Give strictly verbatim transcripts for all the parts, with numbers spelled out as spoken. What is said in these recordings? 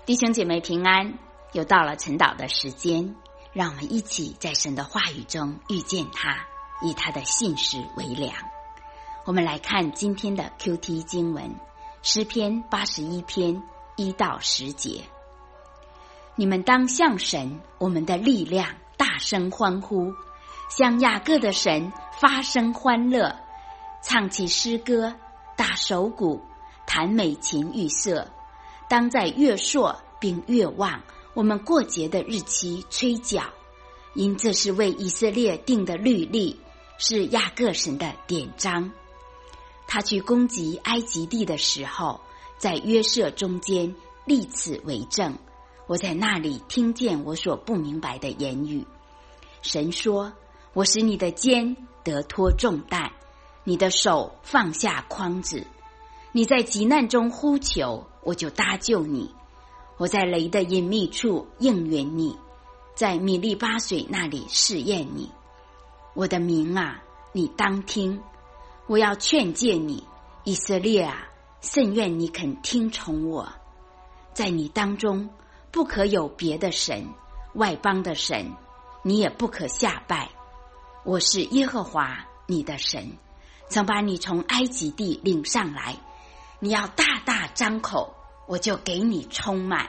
弟兄姐妹平安，又到了晨祷的时间，让我们一起在神的话语中遇见他，以他的信实为粮。我们来看今天的 Q T 经文，诗篇八十一篇一到十节。你们当向神我们的力量大声欢呼，向雅各的神发声欢乐，唱起诗歌，打手鼓，弹美琴玉瑟。当在月朔并月望我们过节的日期吹角，因这是为以色列定的律例，是雅各神的典章。他去攻击埃及地的时候，在约瑟中间立此为证。我在那里听见我所不明白的言语。神说，我使你的肩得脱重担，你的手放下筐子。你在急难中呼求，我就搭救你。我在雷的隐秘处应允你，在米利巴水那里试验你。我的民啊，你当听，我要劝诫你，以色列啊，甚愿你肯听从我。在你当中不可有别的神，外邦的神你也不可下拜。我是耶和华你的神，曾把你从埃及地领上来。你要大大张口，我就给你充满。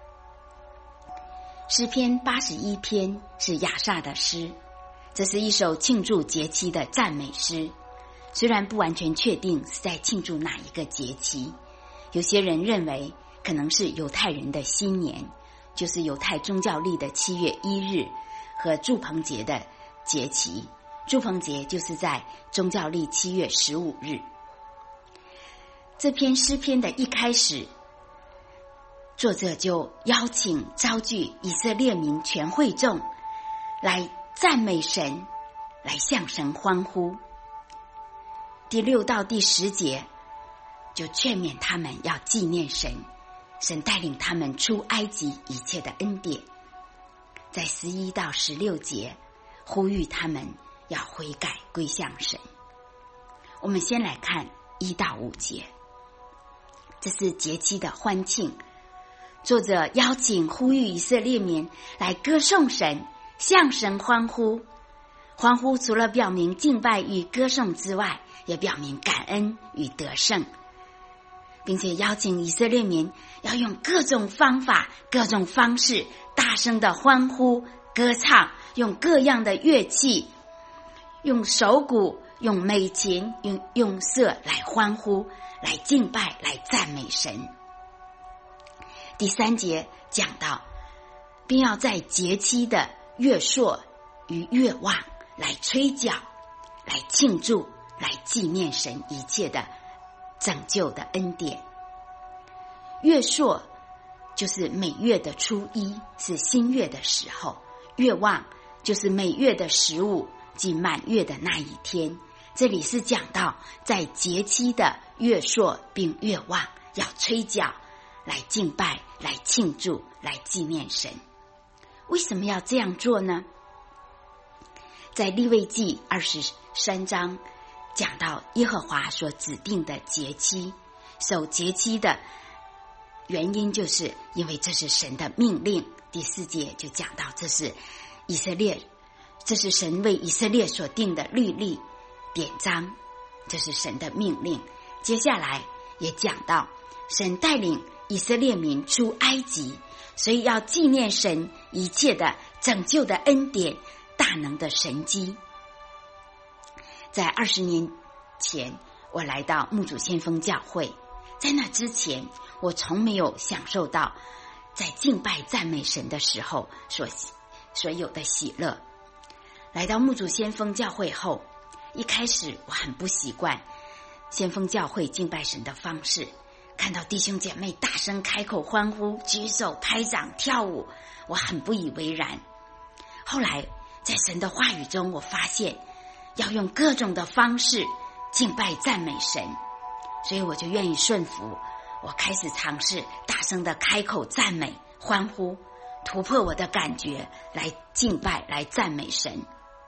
诗篇八十一篇是亚萨的诗，这是一首庆祝节期的赞美诗。虽然不完全确定是在庆祝哪一个节期，有些人认为可能是犹太人的新年，就是犹太宗教历的七月一日和住棚节的节期。住棚节就是在宗教历七月十五日。这篇诗篇的一开始，作者就邀请召聚以色列民全会众来赞美神，来向神欢呼。第六到第十节就劝勉他们要纪念神，神带领他们出埃及一切的恩典。在十一到十六节呼吁他们要悔改归向神。我们先来看一到五节，这是节期的欢庆。作者邀请呼吁以色列民来歌颂神，向神欢呼。欢呼除了表明敬拜与歌颂之外，也表明感恩与得胜，并且邀请以色列民要用各种方法各种方式大声的欢呼歌唱，用各样的乐器，用手鼓，用美琴，用用瑟来欢呼，来敬拜，来赞美神。第三节讲到，并要在节期的月朔与月望来吹角，来庆祝，来纪念神一切的拯救的恩典。月朔就是每月的初一，是新月的时候；月望就是每月的十五，即满月的那一天。这里是讲到在节期的月朔并月望要吹角，来敬拜，来庆祝，来纪念神。为什么要这样做呢？在利未记二十三章讲到耶和华所指定的节期，守节期的原因就是因为这是神的命令。第四节就讲到这是以色列，这是神为以色列所定的律例典章，这是神的命令。接下来也讲到神带领以色列民出埃及，所以要纪念神一切的拯救的恩典，大能的神迹。在二十年前，我来到牧主先锋教会，在那之前，我从没有享受到在敬拜赞美神的时候所所有的喜乐。来到牧主先锋教会后，一开始我很不习惯先锋教会敬拜神的方式，看到弟兄姐妹大声开口欢呼，举手拍掌跳舞，我很不以为然。后来在神的话语中，我发现要用各种的方式敬拜赞美神，所以我就愿意顺服。我开始尝试大声的开口赞美欢呼，突破我的感觉，来敬拜，来赞美神。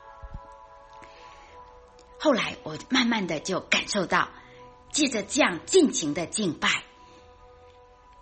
后来我慢慢的就感受到，借着这样尽情的敬拜，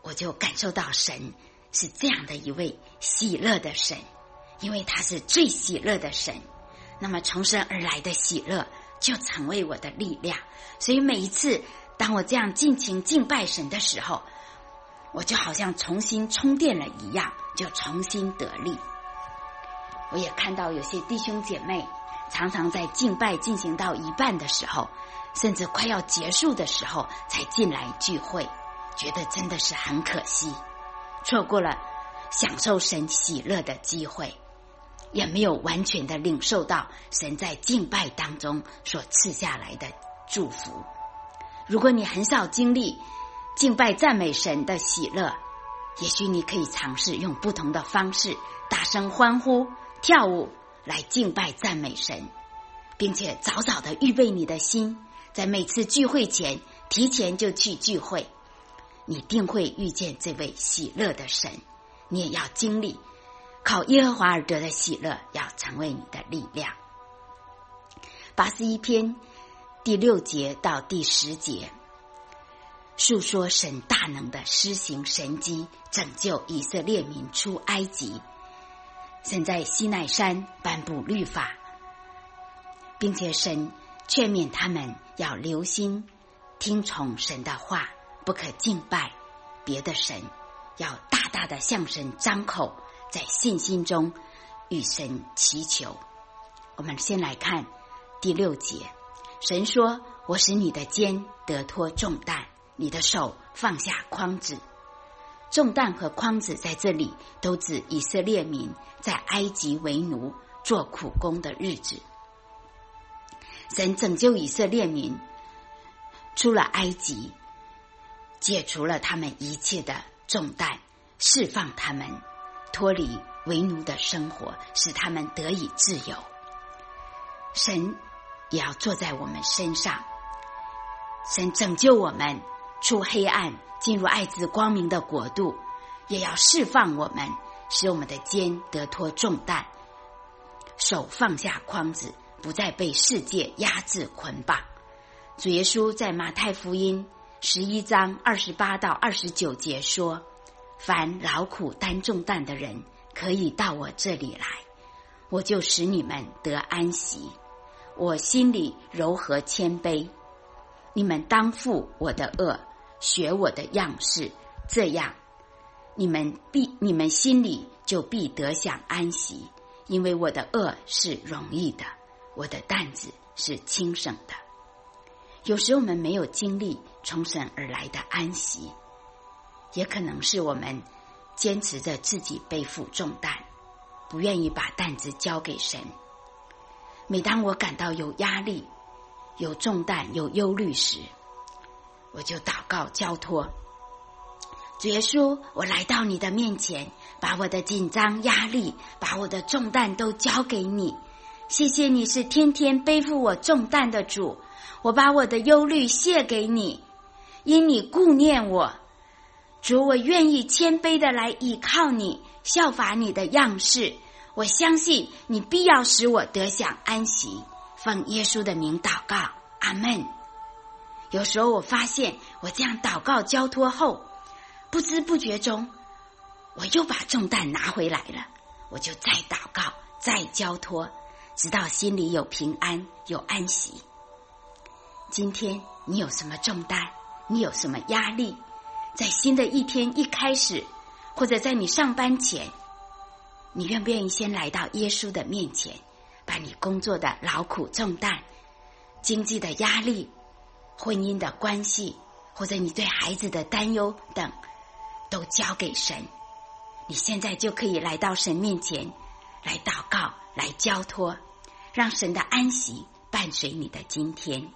我就感受到神是这样的一位喜乐的神，因为他是最喜乐的神，那么从神而来的喜乐就成为我的力量。所以每一次当我这样尽情敬拜神的时候，我就好像重新充电了一样，就重新得力。我也看到有些弟兄姐妹常常在敬拜进行到一半的时候，甚至快要结束的时候才进来聚会，觉得真的是很可惜，错过了享受神喜乐的机会，也没有完全的领受到神在敬拜当中所赐下来的祝福。如果你很少经历敬拜赞美神的喜乐，也许你可以尝试用不同的方式大声欢呼跳舞来敬拜赞美神，并且早早的预备你的心，在每次聚会前提前就去聚会，你定会遇见这位喜乐的神。你也要经历靠耶和华而得的喜乐，要成为你的力量。八十一篇第六节到第十节，述说神大能的施行神迹，拯救以色列民出埃及。神在西奈山颁布律法，并且神劝勉他们要留心听从神的话，不可敬拜别的神，要大大的向神张口，在信心中与神祈求。我们先来看第六节，神说：我使你的肩得脱重担，你的手放下筐子。重担和筐子在这里都指以色列民在埃及为奴做苦工的日子。神拯救以色列民出了埃及，解除了他们一切的重担，释放他们脱离为奴的生活，使他们得以自由。神也要坐在我们身上，神拯救我们出黑暗进入爱子光明的国度，也要释放我们，使我们的肩得脱重担，手放下筐子，不再被世界压制捆绑。主耶稣在马太福音十一章二十八到二十九节说：凡劳苦担重担的人，可以到我这里来，我就使你们得安息。我心里柔和谦卑，你们当负我的恶，学我的样式，这样你们必你们心里就必得享安息，因为我的恶是容易的，我的担子是轻省的。有时我们没有经历从神而来的安息，也可能是我们坚持着自己背负重担，不愿意把担子交给神。每当我感到有压力、有重担、有忧虑时，我就祷告交托。主耶稣，我来到你的面前，把我的紧张、压力，把我的重担都交给你。谢谢你是天天背负我重担的主，我把我的忧虑卸给你，因你顾念我。主，我愿意谦卑的来倚靠你，效法你的样式。我相信你必要使我得享安息。奉耶稣的名祷告，阿们。有时候我发现我这样祷告交托后，不知不觉中我又把重担拿回来了，我就再祷告再交托，直到心里有平安有安息。今天你有什么重担？你有什么压力？在新的一天一开始，或者在你上班前，你愿不愿意先来到耶稣的面前，把你工作的劳苦重担、经济的压力、婚姻的关系，或者你对孩子的担忧等，都交给神。你现在就可以来到神面前，来祷告，来交托，让神的安息伴随你的今天。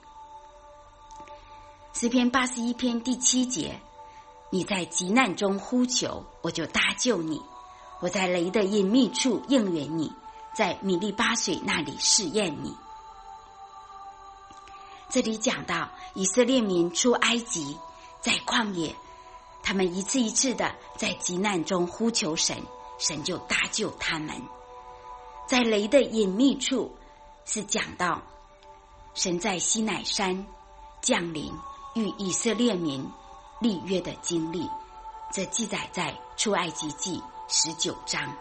诗篇八十一篇第七节，你在急难中呼求，我就搭救你。我在雷的隐秘处应允你，在米利巴水那里试验你。这里讲到以色列民出埃及，在旷野，他们一次一次的在急难中呼求神，神就搭救他们。在雷的隐秘处是讲到神在西乃山降临与以色列民立约的经历， 这记载在出埃及记十九章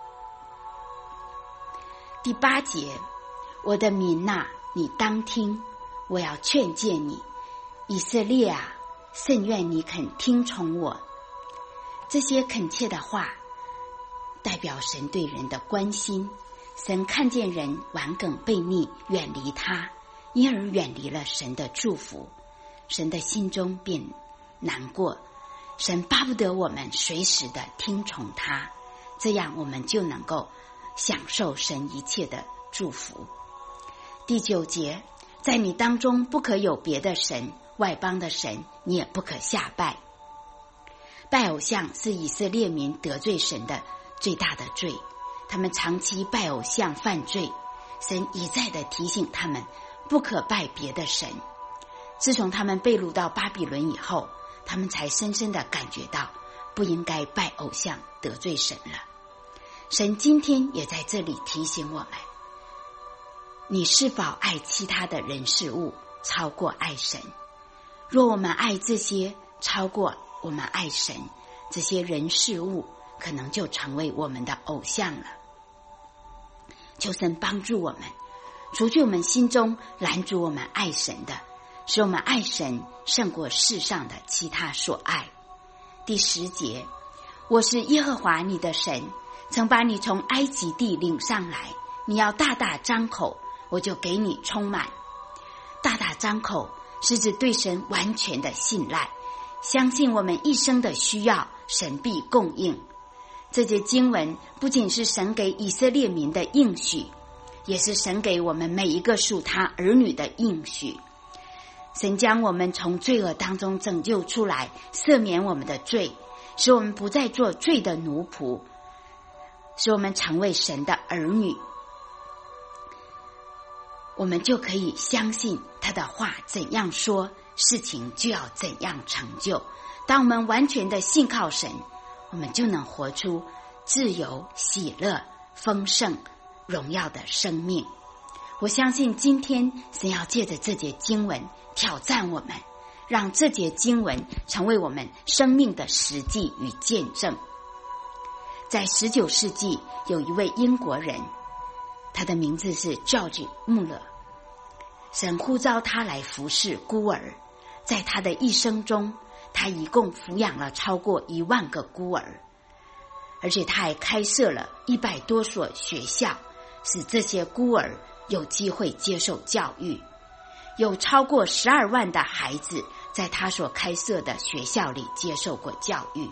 第八节。我的民哪，你当听，我要劝诫你，以色列啊，甚愿你肯听从我。这些恳切的话代表神对人的关心，神看见人顽梗悖逆，远离他，因而远离了神的祝福，神的心中便难过。神巴不得我们随时的听从他，这样我们就能够享受神一切的祝福。第九节，在你当中不可有别的神，外邦的神你也不可下拜。拜偶像是以色列民得罪神的最大的罪，他们长期拜偶像犯罪，神一再的提醒他们不可拜别的神。自从他们被掳到巴比伦以后，他们才深深的感觉到不应该拜偶像得罪神了。神今天也在这里提醒我们，你是否爱其他的人事物超过爱神？若我们爱这些超过我们爱神，这些人事物可能就成为我们的偶像了。求神帮助我们，除去我们心中拦阻我们爱神的，使我们爱神胜过世上的其他所爱。第十节，我是耶和华你的神，曾把你从埃及地领上来，你要大大张口，我就给你充满。大大张口是指对神完全的信赖，相信我们一生的需要神必供应。这节经文不仅是神给以色列民的应许，也是神给我们每一个属他儿女的应许。神将我们从罪恶当中拯救出来，赦免我们的罪，使我们不再做罪的奴仆，使我们成为神的儿女。我们就可以相信他的话怎样说，事情就要怎样成就。当我们完全的信靠神，我们就能活出自由、喜乐、丰盛、荣耀的生命。我相信今天神要借着这节经文挑战我们，让这节经文成为我们生命的实际与见证。在十九世纪，有一位英国人，他的名字是 George Muller。神呼召他来服侍孤儿，在他的一生中，他一共抚养了超过一万个孤儿，而且他还开设了一百多所学校，使这些孤儿有机会接受教育。有超过十二万的孩子在他所开设的学校里接受过教育。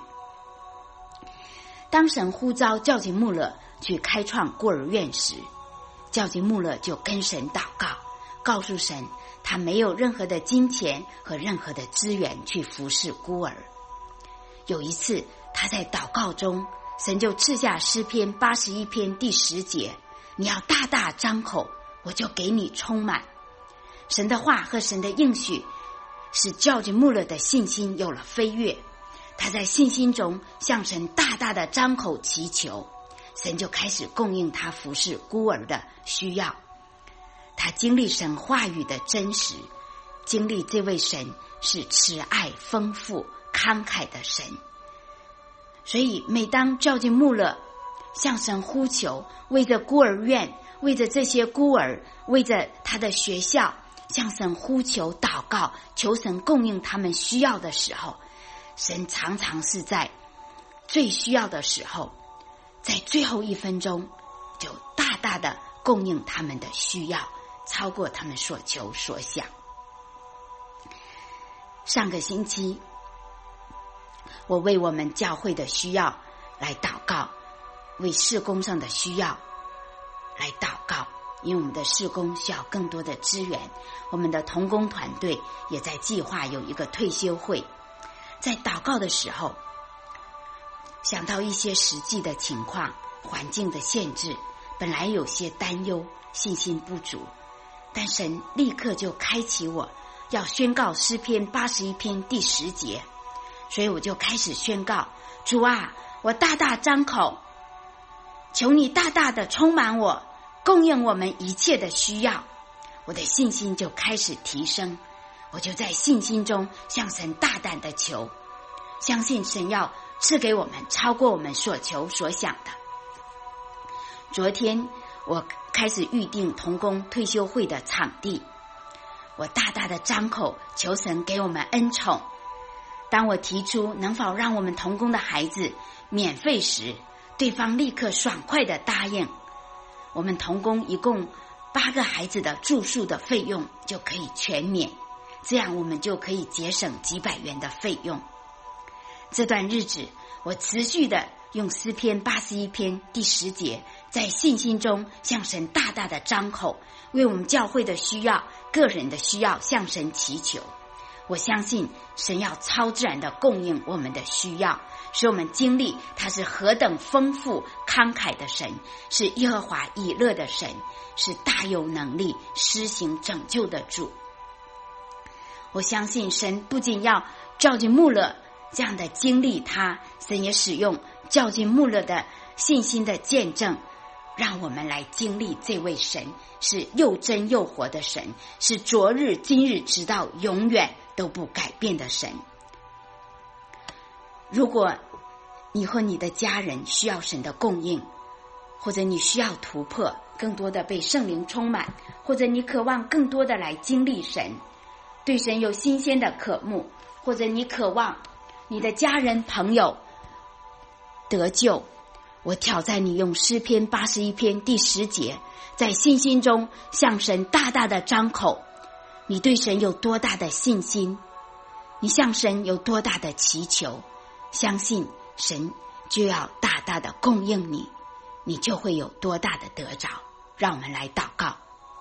当神呼召教吉穆勒去开创孤儿院时，教吉穆勒就跟神祷告，告诉神他没有任何的金钱和任何的资源去服侍孤儿。有一次他在祷告中，神就赐下诗篇八十一篇第十节，你要大大张口，我就给你充满。神的话和神的应许使教吉穆勒的信心有了飞跃，他在信心中向神大大的张口祈求，神就开始供应他服侍孤儿的需要。他经历神话语的真实，经历这位神是慈爱丰富慷慨的神。所以每当教吉穆勒向神呼求，为着孤儿院，为着这些孤儿，为着他的学校，向神呼求祷告，求神供应他们需要的时候，神常常是在最需要的时候，在最后一分钟就大大的供应他们的需要，超过他们所求所想。上个星期我为我们教会的需要来祷告，为事工上的需要来祷告，因为我们的事工需要更多的资源，我们的同工团队也在计划有一个退休会。在祷告的时候，想到一些实际的情况，环境的限制，本来有些担忧，信心不足，但神立刻就开启我要宣告诗篇八十一篇第十节，所以我就开始宣告，主啊，我大大张口，求你大大的充满我，供应我们一切的需要。我的信心就开始提升，我就在信心中向神大胆的求，相信神要赐给我们超过我们所求所想的。昨天我开始预定同工退休会的场地，我大大的张口求神给我们恩宠。当我提出能否让我们同工的孩子免费时，对方立刻爽快的答应。我们同工一共八个孩子的住宿的费用就可以全免，这样我们就可以节省几百元的费用。这段日子我持续的用诗篇八十一篇第十节，在信心中向神大大的张口，为我们教会的需要、个人的需要向神祈求。我相信神要超自然的供应我们的需要，使我们经历他是何等丰富慷慨的神，是耶和华以勒的神，是大有能力施行拯救的主。我相信神不仅要教训穆勒这样的经历他，神也使用教训穆勒的信心的见证，让我们来经历这位神是又真又活的神，是昨日今日直到永远都不改变的神。如果你和你的家人需要神的供应，或者你需要突破，更多的被圣灵充满，或者你渴望更多的来经历神，对神有新鲜的渴慕，或者你渴望你的家人朋友得救，我挑战你用诗篇八十一篇第十节，在信心中向神大大的张口。你对神有多大的信心，你向神有多大的祈求，相信神就要大大的供应你，你就会有多大的得着。让我们来祷告。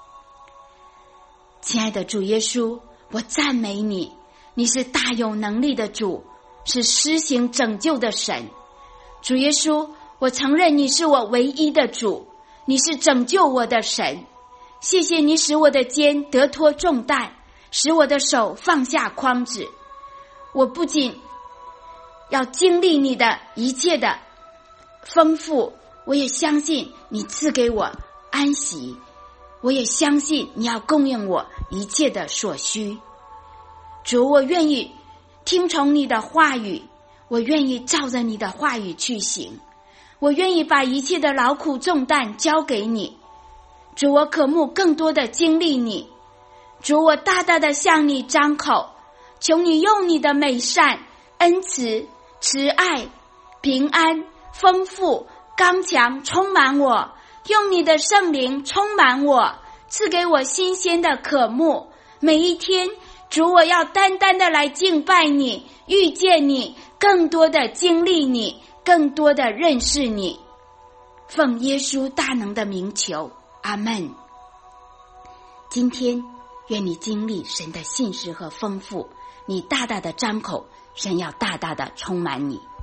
亲爱的主耶稣，我赞美你，你是大有能力的主，是施行拯救的神。主耶稣，我承认你是我唯一的主，你是拯救我的神。谢谢你使我的肩得脱重担，使我的手放下筐子。我不仅要经历你的一切的丰富，我也相信你赐给我安息，我也相信你要供应我一切的所需。主，我愿意听从你的话语，我愿意照着你的话语去行，我愿意把一切的劳苦重担交给你。主，我渴慕更多的经历你。主，我大大的向你张口，求你用你的美善、恩慈、慈爱、平安、丰富、刚强充满我，用你的圣灵充满我，赐给我新鲜的渴慕。每一天，主，我要单单的来敬拜你，遇见你，更多的经历你，更多的认识你。奉耶稣大能的名求，阿们。今天愿你经历神的信实和丰富，你大大的张口，神要大大的充满你。